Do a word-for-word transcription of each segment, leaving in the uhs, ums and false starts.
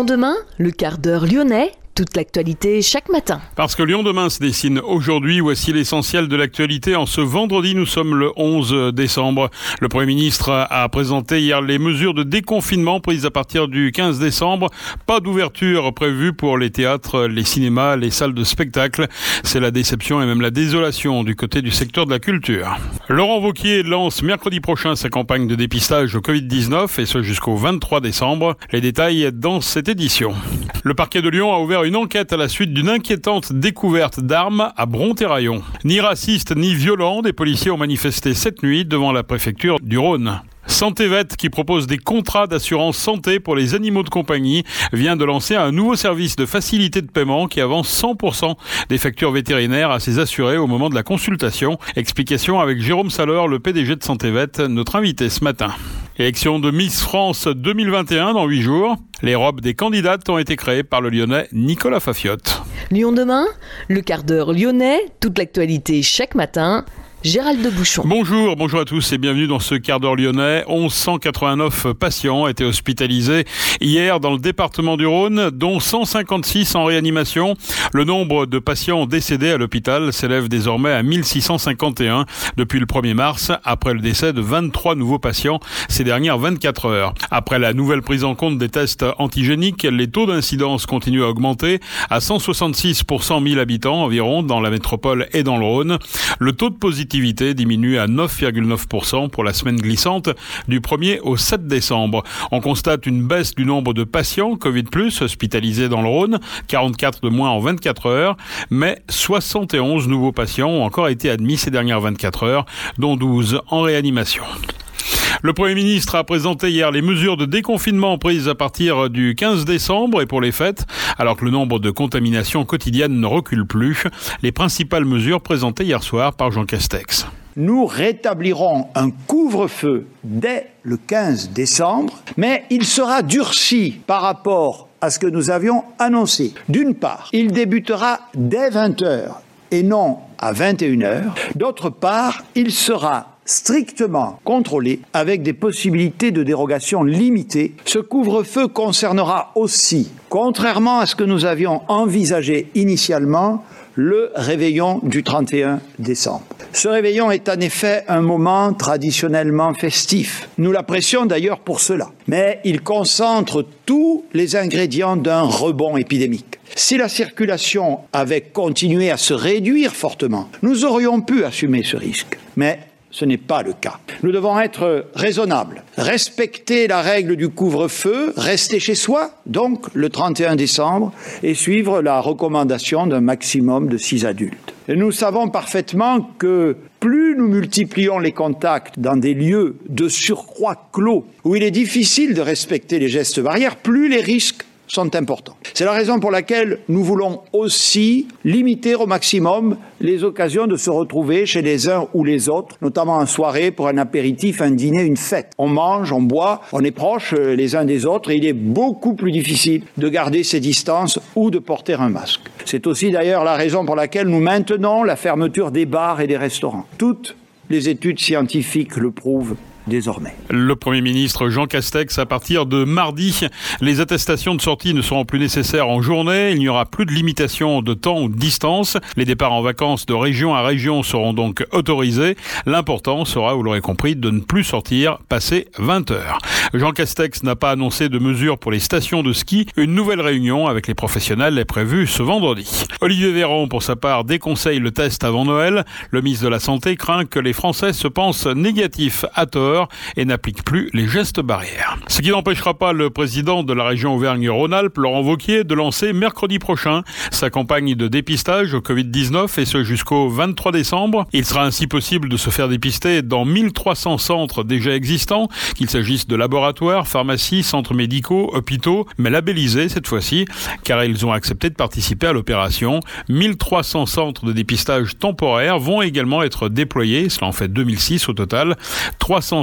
Lyon demain, le quart d'heure lyonnais. Toute l'actualité chaque matin. Parce que Lyon demain se dessine aujourd'hui, voici l'essentiel de l'actualité. En ce vendredi, nous sommes le onze décembre. Le Premier ministre a présenté hier les mesures de déconfinement prises à partir du quinze décembre. Pas d'ouverture prévue pour les théâtres, les cinémas, les salles de spectacle. C'est la déception et même la désolation du côté du secteur de la culture. Laurent Wauquiez lance mercredi prochain sa campagne de dépistage au covid dix-neuf et ce jusqu'au vingt-trois décembre. Les détails dans cette édition. Le parquet de Lyon a ouvert une enquête à la suite d'une inquiétante découverte d'armes à Bron-Terraillon. Ni raciste ni violent, des policiers ont manifesté cette nuit devant la préfecture du Rhône. Santévet, qui propose des contrats d'assurance santé pour les animaux de compagnie, vient de lancer un nouveau service de facilité de paiement qui avance cent pour cent des factures vétérinaires à ses assurés au moment de la consultation. Explication avec Jérôme Saleur, le P D G de Santévet, notre invité ce matin. Élection de Miss France deux mille vingt et un dans huit jours. Les robes des candidates ont été créées par le Lyonnais Nicolas Fafiotte. Lyon demain, le quart d'heure lyonnais, toute l'actualité chaque matin. Gérald de Bouchon. Bonjour, bonjour à tous et bienvenue dans ce quart d'heure lyonnais. mille cent quatre-vingt-neuf patients étaient hospitalisés hier dans le département du Rhône, dont cent cinquante-six en réanimation. Le nombre de patients décédés à l'hôpital s'élève désormais à mille six cent cinquante et un depuis le premier mars, après le décès de vingt-trois nouveaux patients ces dernières vingt-quatre heures. Après la nouvelle prise en compte des tests antigéniques, les taux d'incidence continuent à augmenter à cent soixante-six pour cent mille habitants environ dans la métropole et dans le Rhône. Le taux de positivité diminue à neuf virgule neuf pour cent pour la semaine glissante du premier au sept décembre. On constate une baisse du nombre de patients Covid plus hospitalisés dans le Rhône, quarante-quatre de moins en vingt-quatre heures, mais soixante et onze nouveaux patients ont encore été admis ces dernières vingt-quatre heures, dont douze en réanimation. Le Premier ministre a présenté hier les mesures de déconfinement prises à partir du quinze décembre et pour les fêtes, alors que le nombre de contaminations quotidiennes ne recule plus. Les principales mesures présentées hier soir par Jean Castex. Nous rétablirons un couvre-feu dès le quinze décembre, mais il sera durci par rapport à ce que nous avions annoncé. D'une part, il débutera dès vingt heures et non à vingt et une heures. D'autre part, il sera strictement contrôlé avec des possibilités de dérogation limitées. Ce couvre-feu concernera aussi, contrairement à ce que nous avions envisagé initialement, le réveillon du trente et un décembre. Ce réveillon est en effet un moment traditionnellement festif. Nous l'apprécions d'ailleurs pour cela. Mais il concentre tous les ingrédients d'un rebond épidémique. Si la circulation avait continué à se réduire fortement, nous aurions pu assumer ce risque. Mais ce n'est pas le cas. Nous devons être raisonnables, respecter la règle du couvre-feu, rester chez soi, donc le trente et un décembre, et suivre la recommandation d'un maximum de six adultes. Et nous savons parfaitement que plus nous multiplions les contacts dans des lieux de surcroît clos, où il est difficile de respecter les gestes barrières, plus les risques sont importants. C'est la raison pour laquelle nous voulons aussi limiter au maximum les occasions de se retrouver chez les uns ou les autres, notamment en soirée pour un apéritif, un dîner, une fête. On mange, on boit, on est proches les uns des autres et il est beaucoup plus difficile de garder ses distances ou de porter un masque. C'est aussi d'ailleurs la raison pour laquelle nous maintenons la fermeture des bars et des restaurants. Toutes les études scientifiques le prouvent désormais. Le Premier ministre Jean Castex, à partir de mardi, les attestations de sortie ne seront plus nécessaires en journée. Il n'y aura plus de limitation de temps ou de distance. Les départs en vacances de région à région seront donc autorisés. L'important sera, vous l'aurez compris, de ne plus sortir passé vingt heures. Jean Castex n'a pas annoncé de mesures pour les stations de ski. Une nouvelle réunion avec les professionnels est prévue ce vendredi. Olivier Véran, pour sa part, déconseille le test avant Noël. Le ministre de la Santé craint que les Français se pensent négatifs à tort et n'applique plus les gestes barrières. Ce qui n'empêchera pas le président de la région Auvergne-Rhône-Alpes, Laurent Wauquiez, de lancer mercredi prochain sa campagne de dépistage au covid dix-neuf et ce jusqu'au vingt-trois décembre. Il sera ainsi possible de se faire dépister dans mille trois cents centres déjà existants, qu'il s'agisse de laboratoires, pharmacies, centres médicaux, hôpitaux, mais labellisés cette fois-ci, car ils ont accepté de participer à l'opération. mille trois cents centres de dépistage temporaires vont également être déployés, cela en fait deux mille six au total. trois cents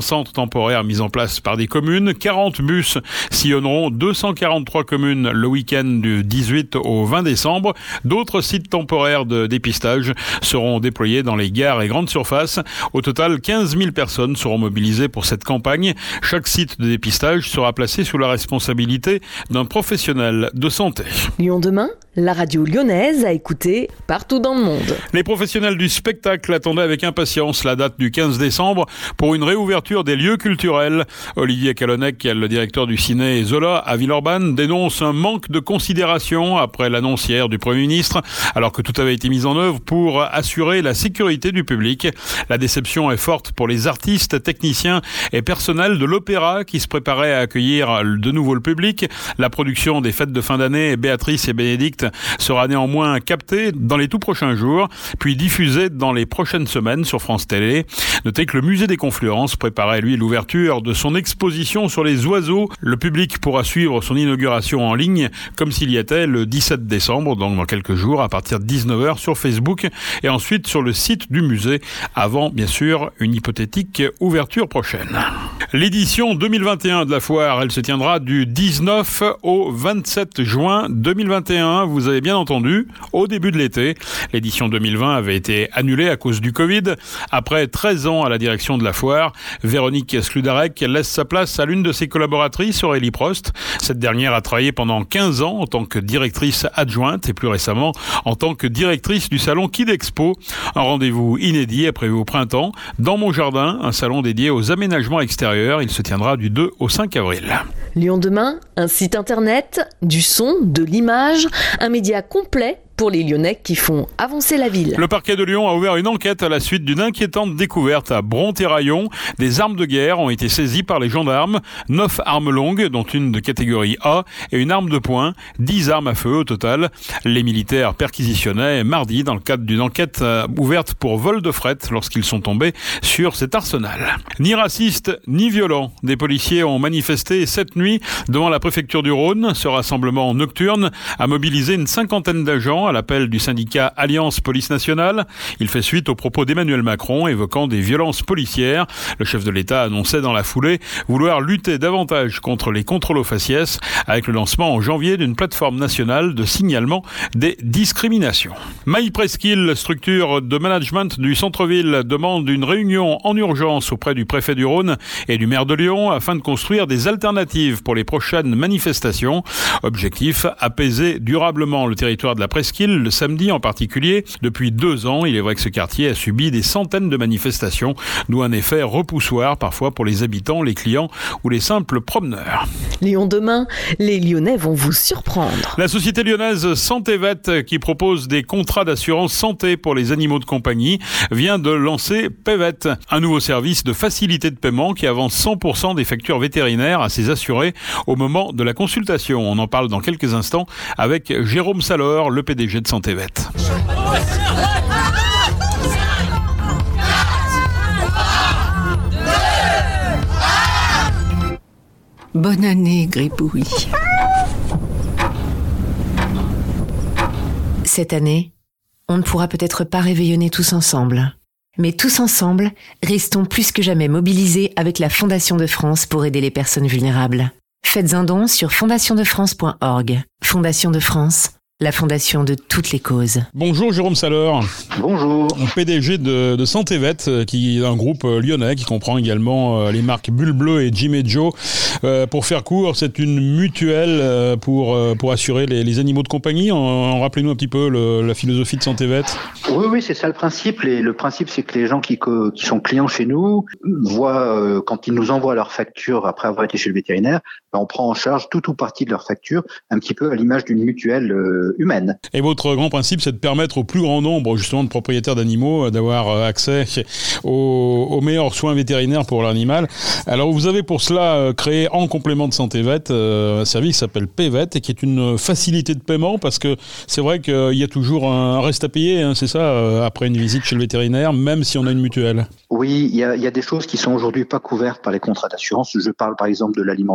cents centres temporaires mis en place par des communes. quarante bus sillonneront deux cent quarante-trois communes le week-end du dix-huit au vingt décembre. D'autres sites temporaires de dépistage seront déployés dans les gares et grandes surfaces. Au total, quinze mille personnes seront mobilisées pour cette campagne. Chaque site de dépistage sera placé sous la responsabilité d'un professionnel de santé. Lyon demain, la radio lyonnaise à écouter partout dans le monde. Les professionnels du spectacle attendaient avec impatience la date du quinze décembre pour une réouverture des lieux culturels. Olivier Calonnec, le directeur du ciné Zola à Villeurbanne, dénonce un manque de considération après l'annonce hier du Premier ministre, alors que tout avait été mis en œuvre pour assurer la sécurité du public. La déception est forte pour les artistes, techniciens et personnels de l'opéra qui se préparaient à accueillir de nouveau le public. La production des fêtes de fin d'année Béatrice et Bénédicte sera néanmoins captée dans les tout prochains jours, puis diffusée dans les prochaines semaines sur France Télé. Notez que le musée des Confluences préparait, lui, l'ouverture de son exposition sur les oiseaux. Le public pourra suivre son inauguration en ligne, comme s'il y était le dix-sept décembre, donc dans quelques jours, à partir de dix-neuf heures sur Facebook, et ensuite sur le site du musée, avant, bien sûr, une hypothétique ouverture prochaine. L'édition deux mille vingt et un de la foire, elle se tiendra du dix-neuf au vingt-sept juin deux mille vingt et un. Vous avez bien entendu, au début de l'été. L'édition deux mille vingt avait été annulée à cause du Covid. Après treize ans à la direction de la foire, Véronique Sludarek laisse sa place à l'une de ses collaboratrices, Aurélie Prost. Cette dernière a travaillé pendant quinze ans en tant que directrice adjointe et plus récemment en tant que directrice du salon Kidexpo. Un rendez-vous inédit est prévu au printemps dans mon jardin, un salon dédié aux aménagements extérieurs. Il se tiendra du deux au cinq avril. Lyon demain, un site internet, du son, de l'image, un média complet pour les Lyonnais qui font avancer la ville. Le parquet de Lyon a ouvert une enquête à la suite d'une inquiétante découverte à Bron-Terraillon. Des armes de guerre ont été saisies par les gendarmes. Neuf armes longues, dont une de catégorie A, et une arme de poing. Dix armes à feu au total. Les militaires perquisitionnaient mardi dans le cadre d'une enquête ouverte pour vol de fret lorsqu'ils sont tombés sur cet arsenal. Ni raciste, ni violent. Des policiers ont manifesté cette nuit devant la préfecture du Rhône. Ce rassemblement nocturne a mobilisé une cinquantaine d'agents à l'appel du syndicat Alliance Police Nationale. Il fait suite aux propos d'Emmanuel Macron évoquant des violences policières. Le chef de l'État annonçait dans la foulée vouloir lutter davantage contre les contrôles aux faciès avec le lancement en janvier d'une plateforme nationale de signalement des discriminations. MyPresqu'île, structure de management du centre-ville, demande une réunion en urgence auprès du préfet du Rhône et du maire de Lyon afin de construire des alternatives pour les prochaines manifestations. Objectif, apaiser durablement le territoire de la Presqu'île, le samedi en particulier. Depuis deux ans, il est vrai que ce quartier a subi des centaines de manifestations, d'où un effet repoussoir parfois pour les habitants, les clients ou les simples promeneurs. Lyon demain, les Lyonnais vont vous surprendre. La société lyonnaise Santévet, qui propose des contrats d'assurance santé pour les animaux de compagnie, vient de lancer Pévet, un nouveau service de facilité de paiement qui avance cent pour cent des factures vétérinaires à ses assurés au moment de la consultation. On en parle dans quelques instants avec Jérôme Salor, le P D G de Santévet. Bonne année, Gribouille. Cette année, on ne pourra peut-être pas réveillonner tous ensemble. Mais tous ensemble, restons plus que jamais mobilisés avec la Fondation de France pour aider les personnes vulnérables. Faites un don sur fondation de france point org. Fondation de France, la fondation de toutes les causes. Bonjour Jérôme Salor. Bonjour. P D G de, de Santévet, qui est un groupe lyonnais qui comprend également les marques Bulle Bleue et Jim et Joe. Euh, pour faire court, c'est une mutuelle pour, pour assurer les, les animaux de compagnie. En, en, rappelez-nous un petit peu le, la philosophie de Santévet. Oui, oui, c'est ça le principe. Les, le principe, c'est que les gens qui, qui sont clients chez nous voient, euh, quand ils nous envoient leur facture après avoir été chez le vétérinaire, ben on prend en charge tout ou partie de leur facture, un petit peu à l'image d'une mutuelle euh, humaine. Et votre grand principe, c'est de permettre au plus grand nombre justement de propriétaires d'animaux d'avoir accès aux, aux meilleurs soins vétérinaires pour l'animal. Alors vous avez pour cela créé en complément de Santévet un service qui s'appelle Pévet et qui est une facilité de paiement parce que c'est vrai qu'il y a toujours un reste à payer, hein, c'est ça, après une visite chez le vétérinaire, même si on a une mutuelle. Oui, il y a, il y a des choses qui sont aujourd'hui pas couvertes par les contrats d'assurance. Je parle par exemple de l'alimentation.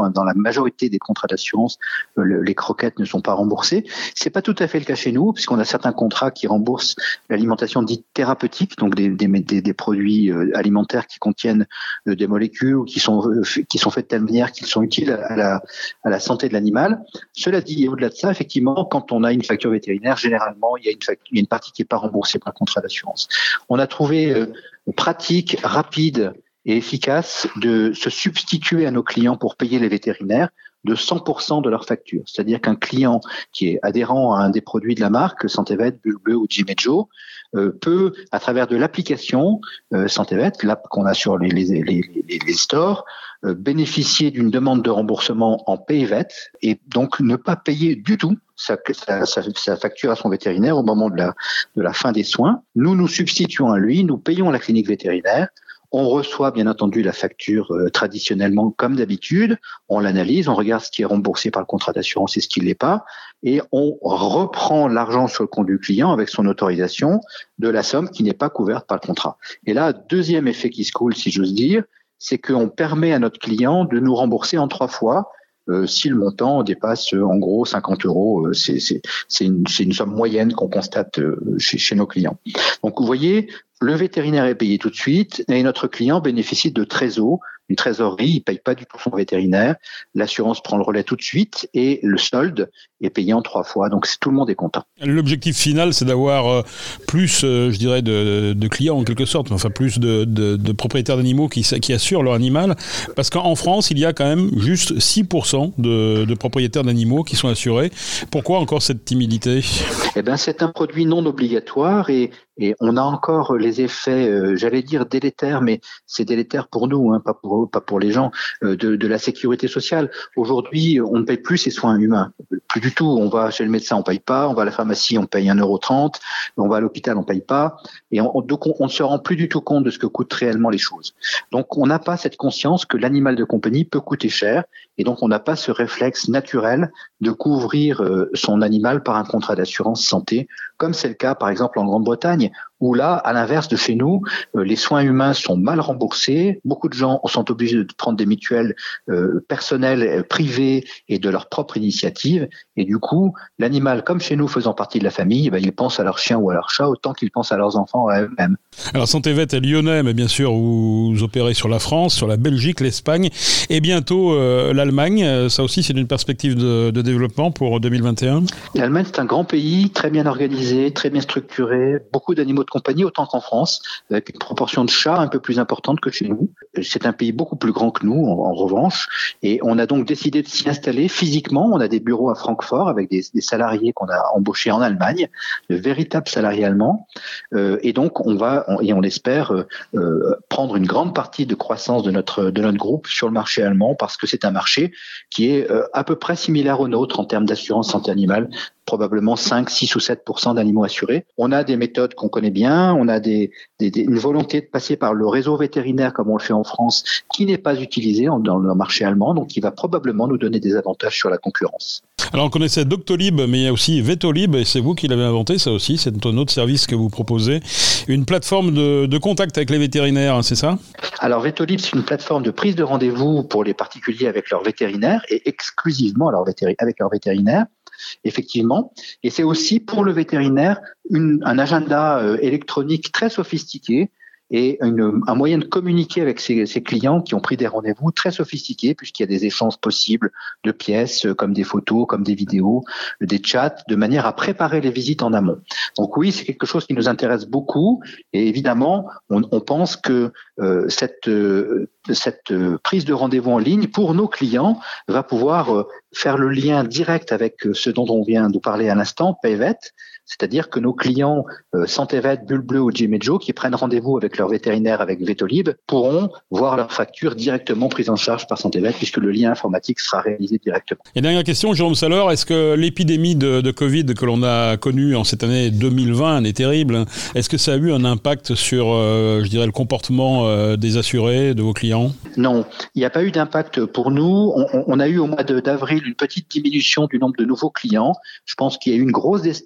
malheureusement, dans la majorité des contrats d'assurance, le, les croquettes ne sont pas remboursées. C'est pas tout à fait le cas chez nous, puisqu'on a certains contrats qui remboursent l'alimentation dite thérapeutique, donc des, des, des, des produits alimentaires qui contiennent des molécules ou qui sont, qui sont faits de telle manière qu'ils sont utiles à la, à la santé de l'animal. Cela dit, et au-delà de ça, effectivement, quand on a une facture vétérinaire, généralement, il y a une, facture, il y a une partie qui n'est pas remboursée par le contrat d'assurance. On a trouvé euh, pratique, rapide et efficace de se substituer à nos clients pour payer les vétérinaires de cent pour cent de leur facture. C'est-à-dire qu'un client qui est adhérent à un des produits de la marque, Santévet, Bulbleu ou Jimejo, euh, peut, à travers de l'application euh, Santévet, l'app qu'on a sur les, les, les, les, les stores, euh, bénéficier d'une demande de remboursement en PayVet et donc ne pas payer du tout sa, sa, sa, sa facture à son vétérinaire au moment de la, de la fin des soins. Nous nous substituons à lui, nous payons la clinique vétérinaire. On reçoit bien entendu la facture euh, traditionnellement comme d'habitude, on l'analyse, on regarde ce qui est remboursé par le contrat d'assurance et ce qui ne l'est pas, et on reprend l'argent sur le compte du client avec son autorisation de la somme qui n'est pas couverte par le contrat. Et là, deuxième effet qui se coule, si j'ose dire, c'est qu'on permet à notre client de nous rembourser en trois fois euh, si le montant dépasse euh, en gros cinquante euros. Euh, c'est, c'est, c'est, une, c'est une somme moyenne qu'on constate euh, chez, chez nos clients. Donc vous voyez, le vétérinaire est payé tout de suite et notre client bénéficie de trésor, une trésorerie, il ne paye pas du tout son vétérinaire, l'assurance prend le relais tout de suite et le solde est payé en trois fois, donc tout le monde est content. L'objectif final, c'est d'avoir plus, je dirais, de, de clients en quelque sorte, enfin plus de, de, de propriétaires d'animaux qui, qui assurent leur animal, parce qu'en France, il y a quand même juste six pour cent de, de propriétaires d'animaux qui sont assurés. Pourquoi encore cette timidité ? Eh bien, c'est un produit non obligatoire et Et on a encore les effets, euh, j'allais dire délétères, mais c'est délétère pour nous, hein, pas pour eux, pas pour les gens, euh, de, de la sécurité sociale. Aujourd'hui, on ne paye plus ces soins humains, plus du tout. On va chez le médecin, on paye pas. On va à la pharmacie, on paye un euro trente. On va à l'hôpital, on paye pas. Et on, donc, on, on ne se rend plus du tout compte de ce que coûtent réellement les choses. Donc, on n'a pas cette conscience que l'animal de compagnie peut coûter cher. Et donc, on n'a pas ce réflexe naturel de couvrir euh, son animal par un contrat d'assurance santé, comme c'est le cas, par exemple, en Grande-Bretagne, où là, à l'inverse de chez nous, euh, les soins humains sont mal remboursés. Beaucoup de gens sont obligés de prendre des mutuelles euh, personnelles, euh, privées et de leur propre initiative. Et du coup, l'animal, comme chez nous, faisant partie de la famille, ben, ils pensent à leur chien ou à leur chat autant qu'ils pensent à leurs enfants à eux-mêmes. Alors, Santévet est lyonnais, mais bien sûr, vous opérez sur la France, sur la Belgique, l'Espagne et bientôt euh, l'Allemagne. Ça aussi, c'est une perspective de, de développement pour deux mille vingt et un. L'Allemagne, c'est un grand pays, très bien organisé, très bien structuré, beaucoup d'animaux de compagnie, autant qu'en France, avec une proportion de chats un peu plus importante que chez nous. C'est un pays beaucoup plus grand que nous, en, en revanche, et on a donc décidé de s'y installer physiquement. On a des bureaux à Francfort avec des, des salariés qu'on a embauchés en Allemagne, de véritables salariés allemands, euh, et donc on va, on, et on espère euh, euh, prendre une grande partie de croissance de notre, de notre groupe sur le marché allemand, parce que c'est un marché qui est euh, à peu près similaire au nôtre en termes d'assurance santé animale, probablement cinq, six ou sept pour cent d'animaux assurés. On a des méthodes qu'on connaît bien, on a des, des, des, une volonté de passer par le réseau vétérinaire comme on le fait en France, qui n'est pas utilisé en, dans le marché allemand, donc qui va probablement nous donner des avantages sur la concurrence. Alors on connaissait Doctolib, mais il y a aussi Vetolib, et c'est vous qui l'avez inventé, ça aussi, c'est un autre service que vous proposez. Une plateforme de, de contact avec les vétérinaires, hein, c'est ça ? Alors Vetolib, c'est une plateforme de prise de rendez-vous pour les particuliers avec leurs vétérinaires, et exclusivement leur vétéri- avec leurs vétérinaires. Effectivement, et c'est aussi pour le vétérinaire une, un agenda euh, électronique très sophistiqué et une, un moyen de communiquer avec ses, ses clients qui ont pris des rendez-vous très sophistiqués, puisqu'il y a des échanges possibles de pièces, euh, comme des photos, comme des vidéos, euh, des chats, de manière à préparer les visites en amont. Donc oui, c'est quelque chose qui nous intéresse beaucoup, et évidemment, on, on pense que euh, cette, euh, cette euh, prise de rendez-vous en ligne pour nos clients va pouvoir euh, faire le lien direct avec ce dont on vient de parler à l'instant, PayVet, c'est-à-dire que nos clients euh, Santévet, Bulbleu ou Jimejo qui prennent rendez-vous avec leur vétérinaire avec Vetolib pourront voir leur facture directement prise en charge par Santévet, puisque le lien informatique sera réalisé directement. Et dernière question, Jérôme Saleur, est-ce que l'épidémie de, de Covid que l'on a connue en cette année deux mille vingt, année terrible, est-ce que ça a eu un impact sur, euh, je dirais, le comportement euh, des assurés, de vos clients ? Non, il n'y a pas eu d'impact pour nous. On, on a eu au mois de, d'avril une petite diminution du nombre de nouveaux clients. Je pense qu'il y a eu une grosse déstabilisation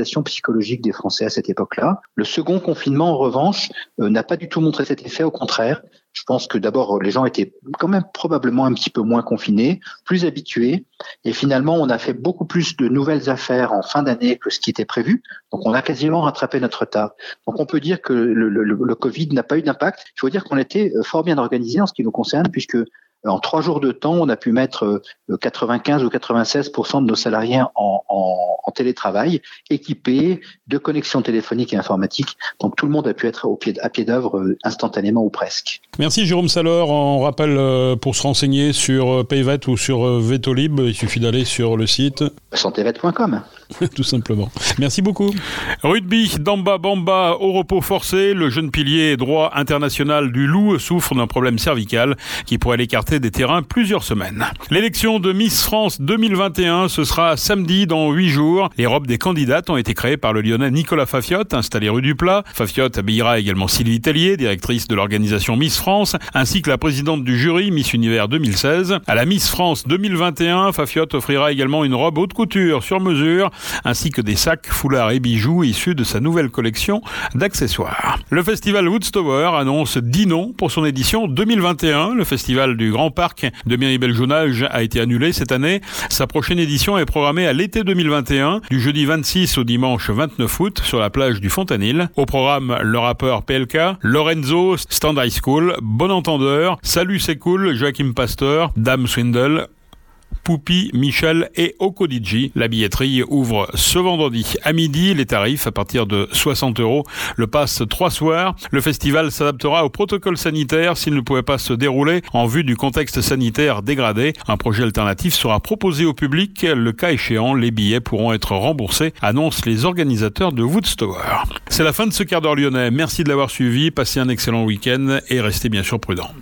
fragilisation psychologique des Français à cette époque-là. Le second confinement, en revanche, euh, n'a pas du tout montré cet effet, au contraire. Je pense que d'abord, les gens étaient quand même probablement un petit peu moins confinés, plus habitués. Et finalement, on a fait beaucoup plus de nouvelles affaires en fin d'année que ce qui était prévu. Donc, on a quasiment rattrapé notre retard. Donc, on peut dire que le, le, le Covid n'a pas eu d'impact. Il faut dire qu'on était fort bien organisé en ce qui nous concerne, puisque en trois jours de temps, on a pu mettre quatre-vingt-quinze ou quatre-vingt-seize pour cent de nos salariés en, en, en télétravail, équipés de connexions téléphoniques et informatiques. Donc tout le monde a pu être au pied, à pied d'œuvre instantanément ou presque. Merci Jérôme Salor. On rappelle, pour se renseigner sur Payvet ou sur Vetolib, il suffit d'aller sur le site santévet point com. Tout simplement. Merci beaucoup. Rugby, Damba Bamba au repos forcé. Le jeune pilier droit international du Loup souffre d'un problème cervical qui pourrait l'écarter des terrains plusieurs semaines. L'élection de Miss France deux mille vingt et un, ce sera samedi dans huit jours. Les robes des candidates ont été créées par le Lyonnais Nicolas Fafiotte, installé rue du Plat. Fafiotte habillera également Sylvie Tellier, directrice de l'organisation Miss France, ainsi que la présidente du jury Miss Univers deux mille seize. À la Miss France deux mille vingt et un, Fafiotte offrira également une robe haute couture sur mesure, ainsi que des sacs, foulards et bijoux issus de sa nouvelle collection d'accessoires. Le festival Woodstower annonce dix noms pour son édition deux mille vingt et un. Le festival du Grand Parc de Miribel-Jonage a été annulé cette année. Sa prochaine édition est programmée à l'été deux mille vingt et un, du jeudi vingt-six au dimanche vingt-neuf août, sur la plage du Fontanil. Au programme, le rappeur P L K, Lorenzo, Stand High School, Bon Entendeur, Salut c'est cool, Joachim Pasteur, Dame Swindle, Poupi, Michel et Okodiji. La billetterie ouvre ce vendredi à midi. Les tarifs à partir de soixante euros. Le pass trois soirs. Le festival s'adaptera au protocole sanitaire s'il ne pouvait pas se dérouler en vue du contexte sanitaire dégradé. Un projet alternatif sera proposé au public. Le cas échéant, les billets pourront être remboursés, annoncent les organisateurs de Woodstower. C'est la fin de ce quart d'heure lyonnais. Merci de l'avoir suivi. Passez un excellent week-end et restez bien sûr prudents.